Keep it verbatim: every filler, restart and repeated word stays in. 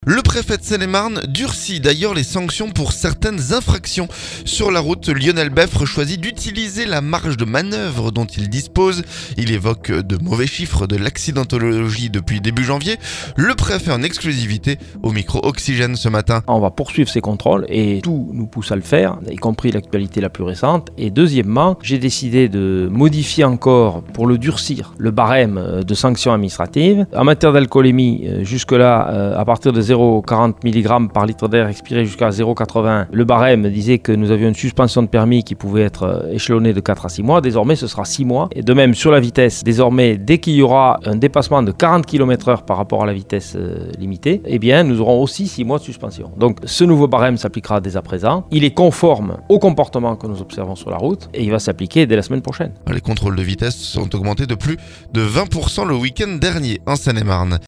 Le préfet de Seine-et-Marne durcit d'ailleurs les sanctions pour certaines infractions. Sur la route, Lionel Beffre choisit d'utiliser la marge de manœuvre dont il dispose. Il évoque de mauvais chiffres de l'accidentologie depuis début janvier. Le préfet en exclusivité au micro Oxygène ce matin. On va poursuivre ces contrôles et tout nous pousse à le faire, y compris l'actualité la plus récente. Et deuxièmement, j'ai décidé de modifier encore, pour le durcir, le barème de sanctions administratives. En matière d'alcoolémie, jusque-là, à partir de zéro virgule quarante milligrammes par litre d'air expiré jusqu'à zéro virgule quatre-vingts. Le barème disait que nous avions une suspension de permis qui pouvait être échelonnée de quatre à six mois. Désormais, ce sera six mois. Et de même, sur la vitesse, désormais, dès qu'il y aura un dépassement de quarante kilomètres heure par rapport à la vitesse euh, limitée, eh bien, nous aurons aussi six mois de suspension. Donc, ce nouveau barème s'appliquera dès à présent. Il est conforme au comportement que nous observons sur la route et il va s'appliquer dès la semaine prochaine. Les contrôles de vitesse sont augmentés de plus de vingt pour cent le week-end dernier en Seine-et-Marne.